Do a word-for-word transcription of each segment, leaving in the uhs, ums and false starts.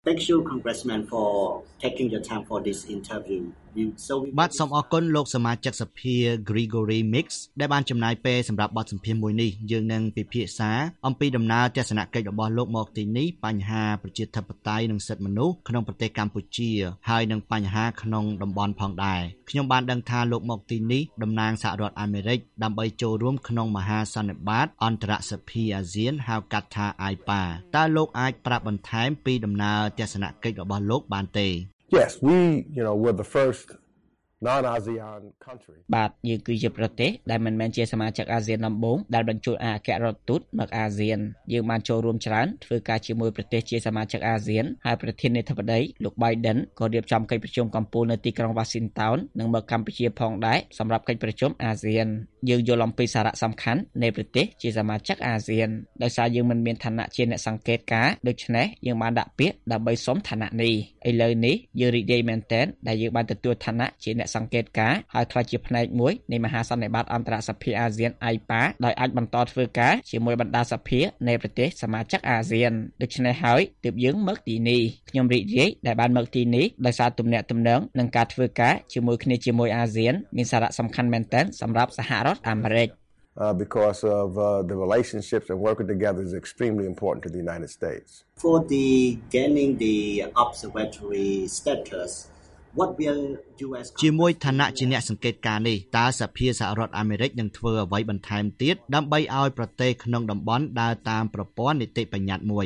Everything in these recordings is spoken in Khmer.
Thank you, Congressman, for taking the time for this interview. បាទសូមអរគុណលោកសមាជិកសភា Gregory Mix ដែលបានចំណាយពេលសម្រាប់បទសម្ភាសន៍មួយនេះយើងនឹងពិភាក្សាអំពីដំណើរទស្សនកិច្ចរបស់លោកមកទីនេះបញ្ហាប្រជាធិបតេយ្យនិងសិទ្ធិមនុស្សក្នុងប្រទេសកម្ពុជាហើយនិងបញ្ហាក្នុងតំបន់ផងដែរខ្ញុំបានដឹងថាលោកមកទីនេះតំណាងសហរដ្ឋអាមេរិកដើម្បីចូលរួមក្នុងមហាសន្និបាតអន្តរសភាអាស៊ានហៅកាត់ថា អាយ พี เอ តើលោកអាចប្រាប់បន្ថែមពីដំណើរទស្សនកិច្ចរបស់លោកបានទេ Yes, we, you know, we're the first non-ASEAN country. បាទយើងគឺជាប្រទេសដែលមិនមែនជាសមាជិកអាស៊ានដំបូងដែលបញ្ជូនអគ្គរដ្ឋទូតមកអាស៊ានយើងបានចូលរួមច្រើនធ្វើការជាមួយប្រទេសជាសមាជិកអាស៊ានហើយប្រធានាធិបតីលោក Biden ក៏រៀបចំកិច្ចប្រជុំកំពូលនៅទីក្រុង Washington និងមកកម្ពុជាផងដែរសម្រាប់កិច្ចប្រជុំអាស៊ានយើងយល់អំពីសារៈសំខាន់នៃប្រទេសជាសមាជិកអាស៊ានដោយសារយើងមិនមានឋានៈជាអ្នកសង្កេតការណ៍ដូច្នេះយើងបានដាក់ពាក្យដើម្បីសុំឋានៈនេះឥឡូវនេះយើងរីករាយមែនទែនដែលយើងបានទទួលឋានៈជាអ្នកសង្កេតការណ៍ហើយក្លាយជាផ្នែកមួយនៃមហាសន្និបាតអន្តរសភាអាស៊ាន អាយ พี เอ ដោយអាចបន្តធ្វើការជាមួយបណ្ដាសភានៃប្រទេសសមាជិកអាស៊ានដូច្នេះហើយទើបយើងមកទីនេះខ្ញុំរីករាយដែលបានមកទីនេះដោយសារទំនាក់ទំនងនិងការធ្វើការជាមួយគ្នាជាមួយអាស៊ានមានសារៈសំខាន់មែនទែនសម្រាប់សហរដ្ឋអាមេរិក Uh, because of uh, the relationships and working together is extremely important to the United States. For the gaining the observatory status, what will U S ជាមួយឋានៈជាអ្នកសង្កេតការណ៍នេះតើសភាសហរដ្ឋអាមេរិកនឹងធ្វើអ្វីបន្ថែមទៀតដើម្បីឲ្យប្រទេសក្នុងតំបន់ដើរតាមប្រព័ន្ធនីតិបញ្ញត្តិមួយ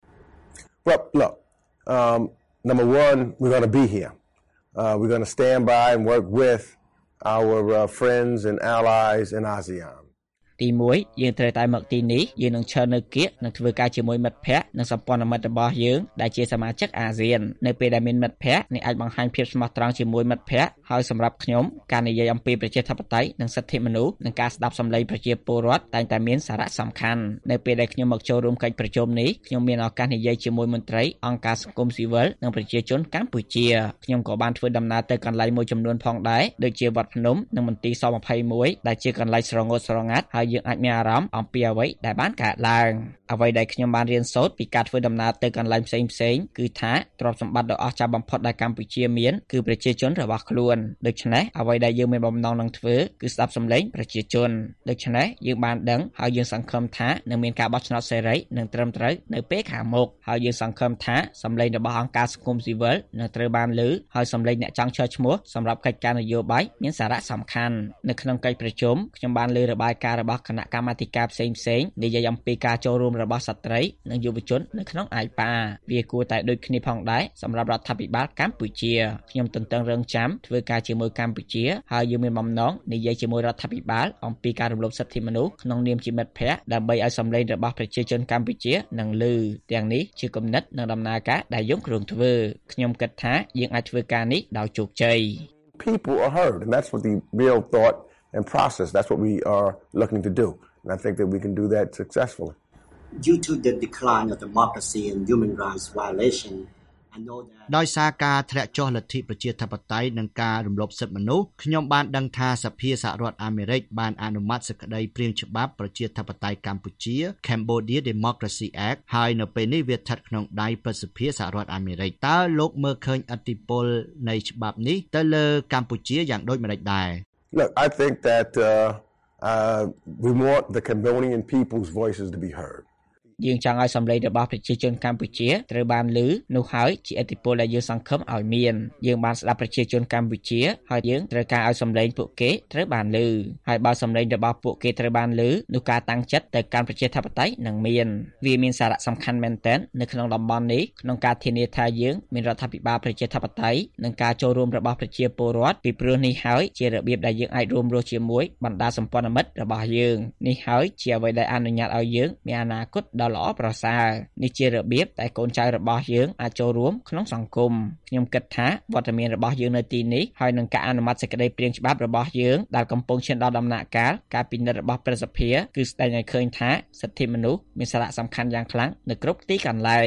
Well, look, um, number one, we're going to be here. Uh, we're going to stand by and work with our uh, friends and allies in ASEAN. ទីមួយយើងត្រូវតែមកទីនេះយើងនឹងឈរនៅគៀកនិងធ្វើការជាមួយមិត្តភ័ក្តិនិងសម្ព័ន្ធមិត្តរបស់យើងដែលជាសមាជិកអាស៊ាននៅពេលដែលមានមិត្តភ័ក្តិអ្នកអាចបង្ហាញភាពស្មោះត្រង់ជាមួយមិត្តភ័ក្តិហើយសម្រាប់ខ្ញុំការនិយាយអំពីប្រជាធិបតេយ្យនិងសិទ្ធិមនុស្សនិងការស្ដាប់សម្លេងប្រជាពលរដ្ឋតែងតែមានសារៈសំខាន់នៅពេលដែលខ្ញុំមកចូលរួមកិច្ចប្រជុំនេះខ្ញុំមានឱកាសនិយាយជាមួយមន្ត្រីអង្គការសង្គមស៊ីវិលនិងប្រជាជនកម្ពុជាខ្ញុំក៏បានធ្វើដំណើរទៅកន្លែងមួយចំនួនផងដែរដូចជាវត្តភ្នំនិងមន្ទីរស-ยี่สิบเอ็ดដែលជាកន្លែងស្រងត់ស្រងាត់ហើយយើងអាចមានអារម្មណ៍អំពីអ្វីដែលបានកើតឡើងអ្វីដែលខ្ញុំបានរៀនសូត្រពីការធ្វើដំណើរទៅកន្លែងផ្សេងផ្សេងគឺថាទ្រព្យសម្បត្តិដ៏អស្ចារ្យបំផុតដែលកម្ពុជាមានគឺប្រជាជនរបស់ខ្លួនដូច្នេះអ្វីដែលយើងមានបំណងនឹងធ្វើគឺស្ដាប់សម្លេងប្រជាជនដូច្នេះយើងបានដឹងហើយយើងសង្ឃឹមថានឹងមានការបោះឆ្នោតសេរីនិងត្រឹមត្រូវនៅពេលខាងមុខហើយយើងសង្ឃឹមថាសម្លេងរបស់អង្គការសង្គមស៊ីវិលនឹងត្រូវបានឮហើយសម្លេងអ្នកចង់ឈរឈ្មោះសម្រាប់កិច្ចការនយោបាយមានសារៈសំខាន់នៅក្នុងកិច្ចប្រជុំខ្ញុំបានឮរបាយការណ៍របស់គណៈកម្មាធិការផ្សេងផ្សេងនិយាយអំពីការចូលរួមរបស់ស្ត្រីនិងយុវជននៅក្នុងអាយ พี เอ វាគួរតែដូចគ្នាផងដែរសម្រាប់រដ្ឋាភិបាលកម្ពុជាខ្ញុំទន្ទឹងរង់ចាំធ្វើការជាមួយកម្ពុជាហើយយើងមានបំណងនិយាយជាមួយរដ្ឋាភិបាលអំពីការរំលោភសិទ្ធិមនុស្សក្នុងនាមជាមិត្តភ័ក្តិដើម្បីឲ្យសម្លេងរបស់ប្រជាជនកម្ពុជានឹងឮទាំងនេះជាគំនិតនិងដំណើរការដែលយើងគ្រោងធ្វើខ្ញុំគិតថាយើងអាចធ្វើការនេះដោយជោគជ័យ People are heard and that's what the real thought and process that's what we are looking to do and I think that we can do that successfully Due to the decline of democracy and human rights violation I know that ដោយសារការធ្លាក់ចុះលទ្ធិប្រជាធិបតេយ្យនិងការរំលោភសិទ្ធិមនុស្សខ្ញុំបានដឹងថាសភាសហរដ្ឋអាមេរិកបានអនុម័តសេចក្តីព្រាងច្បាប់ប្រជាធិបតេយ្យកម្ពុជា Cambodia Democracy Act ហើយនៅពេលនេះវាស្ថិតក្នុងដៃប្រសិទ្ធិសហរដ្ឋអាមេរិកតើលោកមើលឃើញឥទ្ធិពលនៃច្បាប់នេះទៅលើកម្ពុជាយ៉ាងដូចម្តេចដែរ Look I think that uh, uh, we want the Cambodian people's voices to be heard យើងចង់ឲ្យសម្លេងរបស់ប្រជាជនកម្ពុជាត្រូវបានឮនោះហើយជាឥទ្ធិពលដែលយើងសង្ឃឹមឲ្យមានយើងបានស្ដាប់ប្រជាជនកម្ពុជាហើយយើងត្រូវការឲ្យសម្លេងពួកគេត្រូវបានឮហើយបើសម្លេងរបស់ពួកគេត្រូវបានឮនោះការតាំងចិត្តទៅកាន់ប្រជាធិបតេយ្យនឹងមានវាមានសារៈសំខាន់មែនទែននៅក្នុងតំបន់នេះក្នុងការធានាថាយើងមានរដ្ឋាភិបាលប្រជាធិបតេយ្យនិងការចូលរួមរបស់ប្រជាពលរដ្ឋពីព្រោះនេះហើយជារបៀបដែលយើងអាចរួមរស់ជាមួយបណ្ដាសម្ព័ន្ធមិត្តរបស់យើងនេះហើយជាអ្វីដែលអនុញ្ញាតឲ្យយើងមានអនាគតល្អប្រសើរនេះជារបៀបដែលកូនចៅរបស់យើងអាចចូលរួមក្នុងសង្គមខ្ញុំគិតថាវត្តមានរបស់យើងនៅទីនេះហើយនឹងការអនុម័តសេចក្តីព្រាងច្បាប់របស់យើងដែលកំពុងឈានដល់ដំណាក់កាលការពិនិត្យរបស់ប្រសិទ្ធភាពគឺស្ដែងឲ្យឃើញថាសិទ្ធិមនុស្សមានសារៈសំខាន់យ៉ាងខ្លាំងនៅគ្រប់ទីកន្លែង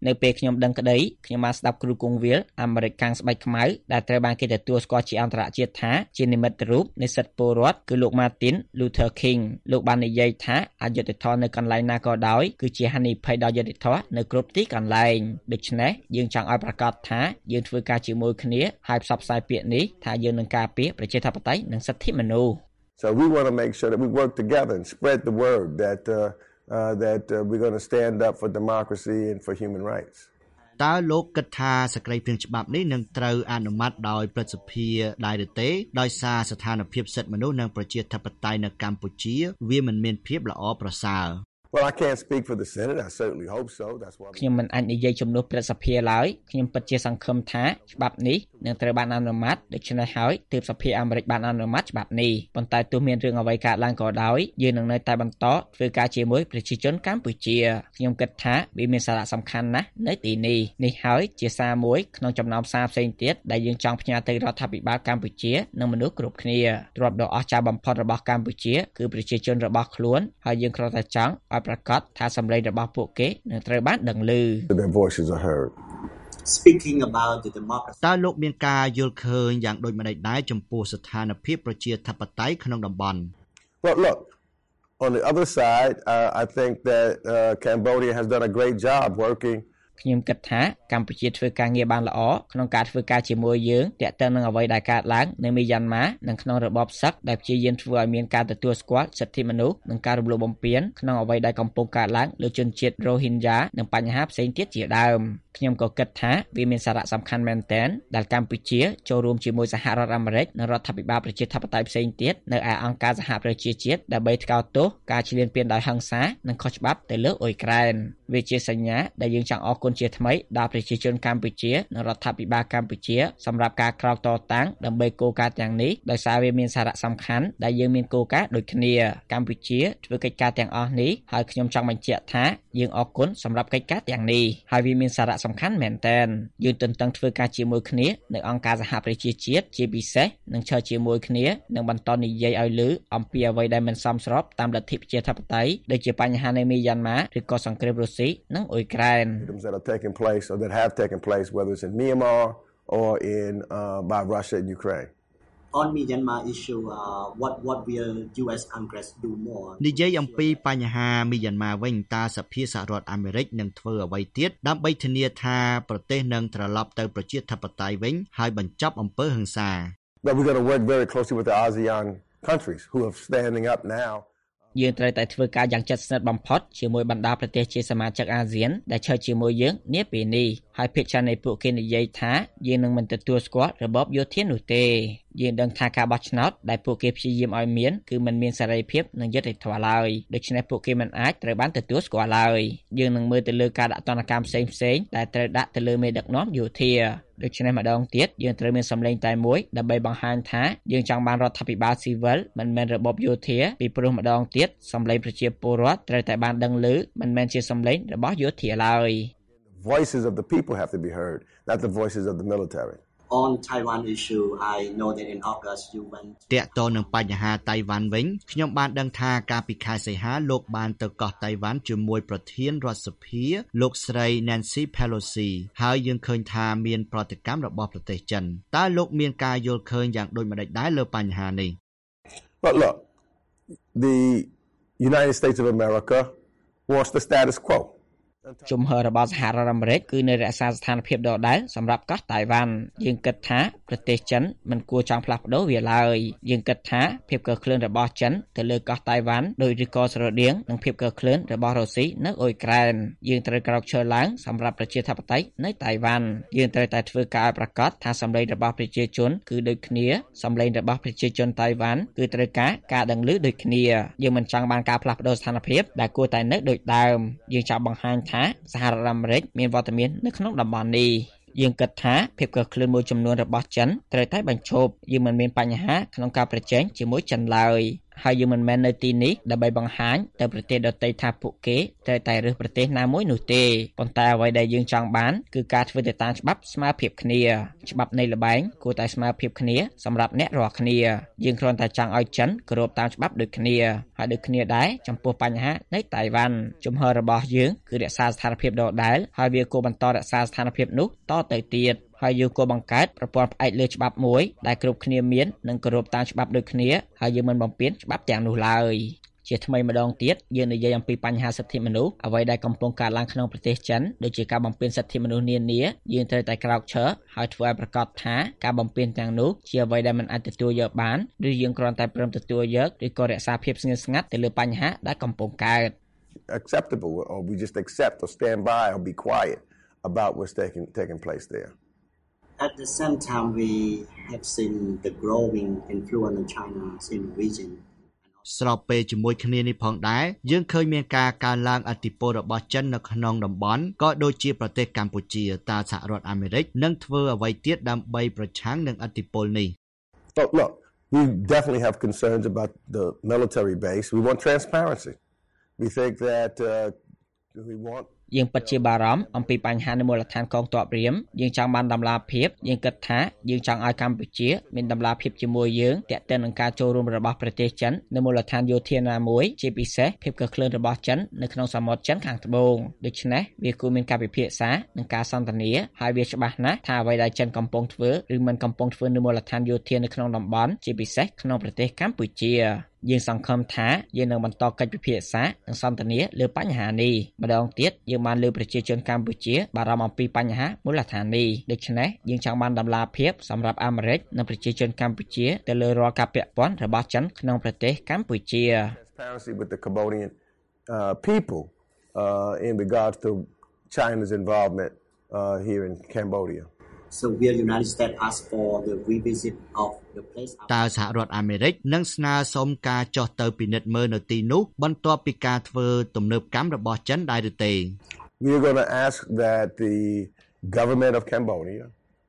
នៅពេលខ្ញុំដឹងក្តីខ្ញុំបានស្ដាប់គ្រូគង្វាលអាមេរិកខាងស្បែកខ្មៅដែលត្រូវបានគេទទួលស្គាល់ជាអន្តរជាតិថាជានិមិត្តរូបនៃសិទ្ធិពលរដ្ឋគឺលោក Martin Luther King លោកបាននិយាយថាអយុត្តិធម៌នៅកន្លែងណាក៏ដោយគឺជាហានិភ័យដល់យុត្តិធម៌នៅគ្រប់ទីកន្លែងដូច្នេះយើងចង់ឲ្យប្រកាសថាយើងធ្វើការជាមួយគ្នាហើយផ្សព្វផ្សាយពាក្យនេះថាយើងនឹងការពារប្រជាធិបតេយ្យនិងសិទ្ធិមនុស្ស So we want to make sure that we work together and spread the word that uh, uh, that uh, we're going to stand up for democracy and for human rights. តើលោកគិតថាសក្តិភាពច្បាប់នេះនឹងត្រូវអនុម័តដោយព្រឹទ្ធសភាដែរឬទេដោយសារស្ថានភាពសិទ្ធិមនុស្សនិងប្រជាធិបតេយ្យនៅកម្ពុជាវាមិនមានភាពល្អប្រសើរ Well, I can't speak for the Senate. I certainly hope so. That's why ខ្ញុំមិនអាចនិយាយជំនួសព្រឹទ្ធសភាឡើយខ្ញុំពិតជាសង្ឃឹមថាច្បាប់នេះនឹងត្រូវបានអនុម័តដូច្នេះហើយទើបសភាអាមេរិកបានអនុម័តច្បាប់នេះប៉ុន្តែទោះមានរឿងអ្វីកើតឡើងក៏ដោយយើងនឹងនៅតែបន្តធ្វើការជាមួយប្រជាជនកម្ពុជាខ្ញុំគិតថាវាមានសារៈសំខាន់ណាស់នៅទីនេះនេះហើយជាសារមួយក្នុងចំណោមសារផ្សេងទៀតដែលយើងចង់ផ្ញើទៅរដ្ឋាភិបាលកម្ពុជានិងមនុស្សគ្រប់គ្នាទ្រព្យដ៏អស្ចារ្យបំផុតរបស់កម្ពុជាគឺប្រជាជនរបស់ខ្លួនហើយយើងគ្រាន់តែចង់ឲ្យប្រកាសថាសម្លេងរបស់ពួកគេនឹងត្រូវបានដឹងឮ their voices are heard. Speaking about the democracy តើលោកមានការយល់ឃើញយ៉ាងដូចម្តេចដែរចំពោះស្ថានភាពប្រជាធិបតេយ្យក្នុងតំបន់ Well, look, on the other side, uh, I think that uh, Cambodia has done a great job working. ខ្ញុំគិតថាកម្ពុជាធ្វើការងារបានល្អក្នុងការធ្វើការជាមួយយើងទាក់ទងនឹងអ្វីដែលកើតឡើងនៅមីយ៉ាន់ម៉ានិងក្នុងរបបសឹកដែលព្យាយាមធ្វើឲ្យមានការទទួលស្គាល់សិទ្ធិមនុស្សនិងការរំលោភបំពានក្នុងអ្វីដែលកំពុងកើតឡើងលើជនជាតិ Rohingya និងបញ្ហាផ្សេងទៀតជាដើមខ្ញុំក៏គិតថាវាមានសារៈសំខាន់មែនទែនដែលកម្ពុជាចូលរួមជាមួយសហរដ្ឋអាមេរិកនិងរដ្ឋាភិបាលប្រជាធិបតេយ្យផ្សេងទៀតនៅឯអង្គការសហប្រជាជាតិដើម្បីថ្កោលទោសការឈ្លានពានដោយហិង្សានិងខុសច្បាប់ទៅលើអ៊ុយក្រែនវាជាសញ្ញាដែលយើងចង់អរគុណជាថ្មីដល់ប្រជាជនកម្ពុជានិងរដ្ឋាភិបាលកម្ពុជាសម្រាប់ការក្រោកតតាំងដើម្បីគោលការណ៍ទាំងនេះដោយសារវាមានសារៈសំខាន់ដែលយើងមានគោលការណ៍ដូចគ្នាកម្ពុជាធ្វើកិច្ចការទាំងអស់នេះហើយខ្ញុំចង់បញ្ជាក់ថាយើងអរគុណសម្រាប់កិច្ចការទាំងនេះហើយវាមានសារៈសំខាន់មែនទែនយើងទន្ទឹងធ្វើការជាមួយគ្នានៅអង្គការសហប្រជាជាតិជាពិសេសនឹងឈរជាមួយគ្នានិងបន្តនិយាយឲ្យឮអំពីអ្វីដែលមិនសមស្របតាមលទ្ធិប្រជាធិបតេយ្យដូចជាបញ្ហានៅមីយ៉ាន់ម៉ាឬក៏សង្គ្រាមរុស្ស៊ីនិងអ៊ុយក្រែន that are taking place or that have taken place, whether it's in Myanmar or in uh, by Russia and Ukraine. on Myanmar issue uh, what what will ยู เอส Congress do more និយាយអំពីបញ្ហាមីយ៉ាន់ម៉ាវិញតើសភាសហរដ្ឋអាមេរិកនឹងធ្វើអ្វីទៀតដើម្បីធានាថាប្រទេសនឹងត្រឡប់ទៅប្រជាធិបតេយ្យវិញហើយបញ្ចប់អំពើហិង្សា But we're going to work very closely with the ASEAN countries who are standing up now. យើងត្រូវតែធ្វើការយ៉ាងជិតស្និទ្ធបំផុតជាមួយបណ្ដាប្រទេសជាសមាជិកអាស៊ានដែលឈរជាមួយយើងនាពេលនេះហើយភាគច្រើននៃពួកគេនិយាយថាយើងនឹងមិនទទួលស្គាល់របបយោធានោះទេយើងដឹងថាការបោះឆ្នោតដែលពួកគេព្យាយាមឲ្យមានគឺមិនមានសេរីភាពនិងយុត្តិធម៌ឡើយដូច្នេះពួកគេមិនអាចត្រូវបានទទួលស្គាល់ឡើយយើងនឹងមើលទៅលើការដាក់ទណ្ឌកម្មផ្សេងផ្សេងដែលត្រូវដាក់ទៅលើមេដឹកនាំយោធាដូច្នេះម្ដងទៀតយើងត្រូវមានសម្លេងតែមួយដើម្បីបង្ហាញថាយើងចង់បានរដ្ឋាភិបាលស៊ីវិលមិនមែនរបបយោធាពីព្រោះម្ដងទៀតសម្លេងប្រជាពលរដ្ឋត្រូវតែបានដឹងឮមិនមែនជាសម្លេងរបស់យោធាឡើយ Voices of the people have to be heard, not the voices of the military. on Taiwan issue I know that in August you went តាក់ទងនឹងបញ្ហាតៃវ៉ាន់វិញខ្ញុំបានដឹងថាកាលពីខែសីហាលោកបានទៅកោះតៃវ៉ាន់ជាមួយប្រធានរដ្ឋសភាលោកស្រី Nancy Pelosi ហើយយើងឃើញថាមានប្រតិកម្មរបស់ប្រទេសចិនតើលោកមានការយល់ឃើញយ៉ាងដូចម្តេចដែរលើបញ្ហានេះ But look, the United States of America wants the status quo. ជំហររបស់សហរដ្ឋអាមេរិកគឺនៅរក្សាស្ថានភាពដដែលសម្រាប់កោះតៃវ៉ាន់យើងគិតថាប្រទេសចិនមិនគួរចង់ផ្លាស់ប្ដូរវាឡើយយើងគិតថាភាពកក្លឿនរបស់ចិនទៅលើកោះតៃវ៉ាន់ដោយឬក៏ស្រដៀងនឹងភាពកក្លឿនរបស់រុស្ស៊ីនៅអ៊ុយក្រែនយើងត្រូវក្រោកឈរឡើងសម្រាប់ប្រជាធិបតេយ្យនៅតៃវ៉ាន់យើងត្រូវតែធ្វើការឲ្យប្រកាសថាសម្លេងរបស់ប្រជាជនគឺដូចគ្នាសម្លេងរបស់ប្រជាជនតៃវ៉ាន់គឺត្រូវការការដឹងឮដូចគ្នាយើងមិនចង់បានការផ្លាស់ប្ដូរស្ថានភាពដែលគួរតែនៅដូចដើមយើងចង់បង្ហាញថាសហរដ្ឋអាមេរិកមានវត្តមាននៅក្នុងតំបន់នេះយើងគិតថាភាពកក្លឿនមួយចំនួនរបស់ចិនត្រូវតែបញ្ឈប់យើងមិនមានបញ្ហាក្នុងការប្រជែងជាមួយចិនឡើយហើយយើងមិនមែននៅទីនេះដើម្បីបង្ហាញទៅប្រទេសដទៃថាពួកគេត្រូវតែរើសប្រទេសណាមួយនោះទេប៉ុន្តែអ្វីដែលយើងចង់បានគឺការធ្វើទៅតាមច្បាប់ស្មើភាពគ្នាច្បាប់នៃល្បែងគួរតែស្មើភាពគ្នាសម្រាប់អ្នករាល់គ្នាយើងគ្រាន់តែចង់ឲ្យចិនគោរពតាមច្បាប់ដូចគ្នាហើយដូចគ្នាដែរចំពោះបញ្ហានៅតៃវ៉ាន់ជំហររបស់យើងគឺរក្សាស្ថានភាពដដែលហើយវាគួរបន្តរក្សាស្ថានភាពនោះតទៅទៀតហើយយើងគួរបង្កើតប្រព័ន្ធផ្អែកលើច្បាប់មួយដែលគ្រប់គ្នាមាននិងគោរពតាមច្បាប់ដូចគ្នាហើយយើងមិនបំពានច្បាប់ទាំងនោះឡើយជាថ្មីម្ដងទៀតយើងនិយាយអំពីបញ្ហាសិទ្ធិមនុស្សអ្វីដែលកំពុងកើតឡើងក្នុងប្រទេសចិនដូចជាការបំពានសិទ្ធិមនុស្សនានាយើងត្រូវតែក្រោកឈរហើយធ្វើឲ្យប្រកាសថាការបំពានទាំងនោះជាអ្វីដែលមិនអាចទទួលយកបានឬយើងគ្រាន់តែព្រមទទួលយកឬក៏រក្សាភាពស្ងៀមស្ងាត់ទៅលើបញ្ហាដែលកំពុងកើត acceptable or we just accept or stand by or be quiet about what's taking taking place there. At the same time, we have seen the growing influence of China in the region. ស្របពេលជាមួយគ្នានេះផងដែរយើងឃើញមានការកើនឡើងឥទ្ធិពលរបស់ចិននៅក្នុងតំបន់ក៏ដូចជាប្រទេសកម្ពុជាតើសហរដ្ឋអាមេរិកនឹងធ្វើអ្វីទៀតដើម្បីប្រឆាំងនឹងឥទ្ធិពលនេះ Look, look, we definitely have concerns about the military base. We want transparency. We think that uh, we want យើងពិតជាបារម្ភអំពីបញ្ហានៅមូលដ្ឋានកងទ័ពរៀមយើងចង់បានតម្លាភាពយើងគិតថាយើងចង់ឲ្យកម្ពុជាមានតម្លាភាពជាមួយយើងទាក់ទងនឹងការចូលរួមរបស់ប្រទេសចិននៅមូលដ្ឋានយោធាណាមួយជាពិសេសភាពកក្លឿនរបស់ចិននៅក្នុងសមុទ្រចិនខាងត្បូងដូច្នេះវាគួរមានការពិភាក្សានិងការសន្ទនាហើយវាច្បាស់ណាស់ថាអ្វីដែលចិនកំពុងធ្វើឬមិនកំពុងធ្វើនៅមូលដ្ឋានយោធានៅក្នុងតំបន់ជាពិសេសក្នុងប្រទេសកម្ពុជាយើងសង្ឃឹមថាយើងនឹងបន្តកិច្ចពិភាក្សានិងសន្ទនាលើបញ្ហានេះម្ដងទៀតយើងបានលើប្រជាជនកម្ពុជាបារម្ភអំពីបញ្ហាមូលដ្ឋាននេះដូច្នេះយើងចង់បានតម្លាភាពសម្រាប់អាមេរិកនិងប្រជាជនកម្ពុជាទៅលើរាល់ការពាក់ព័ន្ធរបស់ចិនក្នុងប្រទេសកម្ពុជា transparency with the Cambodian uh, people uh, in regards to China's involvement uh, here in Cambodia. So will United States ask for the revisit of the place? តើសហរដ្ឋអាមេរិកនឹងស្នើសុំការចុះទៅពិនិត្យមើលនៅទីនោះបន្ទាប់ពីការធ្វើទំនើបកម្មរបស់ចិនដែរឬទេ We are going to ask that the government of Cambodia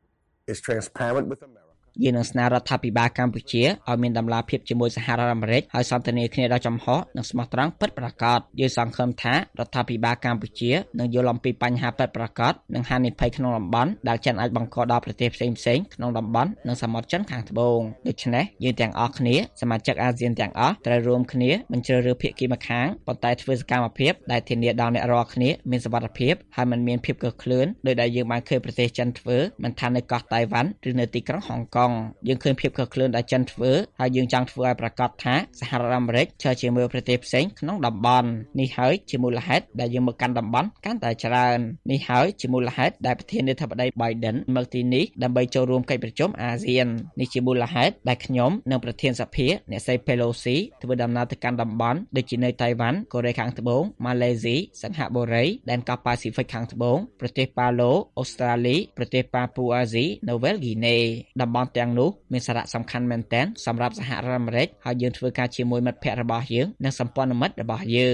is transparent with America. យើងនឹងស្នើរដ្ឋាភិបាលកម្ពុជាឲ្យមានតម្លាភាពជាមួយសហរដ្ឋអាមេរិកហើយសន្ទនាគ្នាដោយចំហនិងស្មោះត្រង់ពិតប្រាកដយើងសង្ឃឹមថារដ្ឋាភិបាលកម្ពុជានឹងយល់អំពីបញ្ហាពិតប្រាកដនិងហានិភ័យក្នុងតំបន់ដែលចិនអាចបង្កដល់ប្រទេសផ្សេងៗក្នុងតំបន់និងសមុទ្រចិនខាងត្បូងដូច្នេះយើងទាំងអស់គ្នាសមាជិកអាស៊ានទាំងអស់ត្រូវរួមគ្នាមិនជ្រើសរើសភាគីម្ខាងប៉ុន្តែធ្វើសកម្មភាពដែលធានាដល់អ្នករាល់គ្នាមានសុវត្ថិភាពហើយមិនមានភាពកក្លឿនដោយដែលយើងបានឃើញប្រទេសចិនធ្វើមិនថានៅកោះតៃវ៉ាន់ឬនៅទីក្រុងហុងកុងយើងឃើញភាពកក្លឿនដែលចិនធ្វើហើយយើងចង់ធ្វើឲ្យប្រកាសថាសហរដ្ឋអាមេរិកជឿជាមួយប្រទេសផ្សេងក្នុងតំបន់នេះហើយជាមូលហេតុដែលយើងមកកាន់តំបន់កាន់តែច្រើននេះហើយជាមូលហេតុដែលប្រធានាធិបតី Biden មកទីនេះដើម្បីចូលរួមកិច្ចប្រជុំអាស៊ាននេះជាមូលហេតុដែលខ្ញុំនិងប្រធានសភាអ្នកស្រី Pelosi ធ្វើដំណើរទៅកាន់តំបន់ដូចជានៅតៃវ៉ាន់កូរ៉េខាងត្បូងម៉ាឡេស៊ីសិង្ហបុរីដែនកោះប៉ាស៊ីហ្វិកខាងត្បូងប្រទេសប៉ាឡូអូស្ត្រាលីប្រទេសប៉ាពូអាស៊ីនូវែលហ្គីណេតំបន់ទាំងនោះមានសារៈសំខាន់មែនទែនសម្រាប់សហរដ្ឋអាមេរិកហើយយើងធ្វើការជាមួយមិត្តភ័ក្តិរបស់យើងនិងសម្ព័ន្ធមិត្តរបស់យើង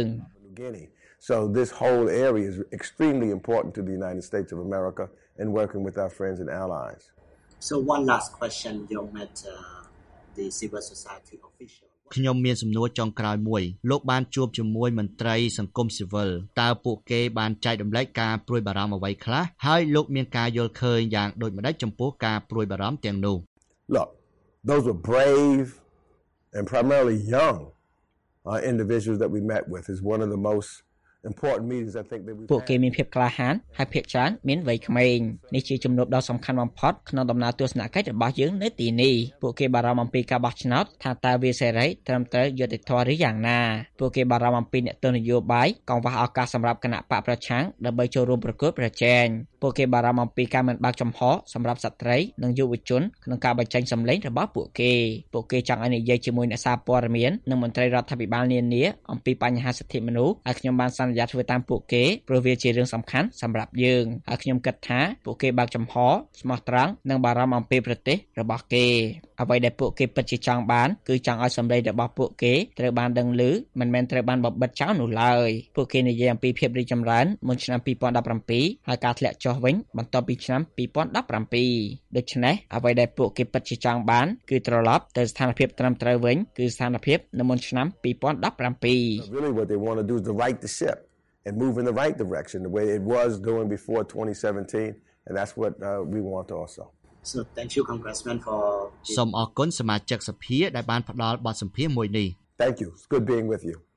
So this whole area is extremely important to the United States of America and working with our friends and allies. So one last question, you met uh, the civil society official. ខ្ញុំមានសំណួរចុងក្រោយមួយលោកបានជួបជាមួយមន្ត្រីសង្គមស៊ីវិលតើពួកគេបានចែករំលែកការព្រួយបារម្ភអ្វីខ្លះហើយលោកមានការយល់ឃើញយ៉ាងដូចម្តេចចំពោះការព្រួយបារម្ភទាំងនោះ Look, those were brave and primarily young uh, individuals that we met with. Is one of the most important meetings I think that we ពួកគេមានភាពក្លាហានហើយភាគច្រើនមានវ័យក្មេងនេះជាជំនួបដ៏សំខាន់បំផុតក្នុងដំណើរទស្សនកិច្ចរបស់យើងនៅទីនេះពួកគេបារម្ភអំពីការបោះឆ្នោតថាតើវាសេរីត្រឹមត្រូវយុត្តិធម៌ឬយ៉ាងណាពួកគេបារម្ភអំពីអ្នកទស្សនយោបាយកង្វះឱកាសសម្រាប់គណៈបកប្រឆាំងដើម្បីចូលរួមប្រកួតប្រជែងពួកគេបារម្ភអំពីការមិនបើកចំហសម្រាប់ស្ត្រីនិងយុវជនក្នុងការបញ្ចេញសម្លេងរបស់ពួកគេពួកគេចង់ឲ្យនិយាយជាមួយអ្នកសារព័ត៌មាននិងមន្ត្រីរដ្ឋាភិបាលនានាអំពីបញ្ហាសិទ្ធិមនុស្សហើយខ្ញុំបានសន្ន្យាធ្វើតាមពួកគេព្រោះវាជារឿងសំខាន់សម្រាប់យើងហើយខ្ញុំគិតថាពួកគេបើកចំហស្មោះត្រង់និងបារម្ភអំពីប្រទេសរបស់គេអ្វីដែលពួកគេពិតជាចង់បានគឺចង់ឲ្យសម្លេងរបស់ពួកគេត្រូវបានដឹងឮមិនមែនត្រូវបានបបិទចោលនោះឡើយពួកគេនិយាយអំពីភាពរីកចម្រើនមុនឆ្នាំពីរពាន់ដប់ប្រាំពីរហើយការធ្លាក់ចុះវិញបន្ទាប់ពីឆ្នាំពីរពាន់ដប់ប្រាំពីរដូច្នេះអ្វីដែលពួកគេពិតជាចង់បានគឺត្រឡប់ទៅស្ថានភាពត្រឹមត្រូវវិញគឺស្ថានភាពនៅមុនឆ្នាំពីរពាន់ដប់ប្រាំពីរ Really what they want to do is to right the ship and move in the right direction the way it was doing before twenty seventeen and that's what uh, we want also So thank you Congressman for សូមអរគុណសមាជិកសភាដែលបានផ្ដល់បទសម្ភាសន៍មួយនេះ Thank you. It's good being with you.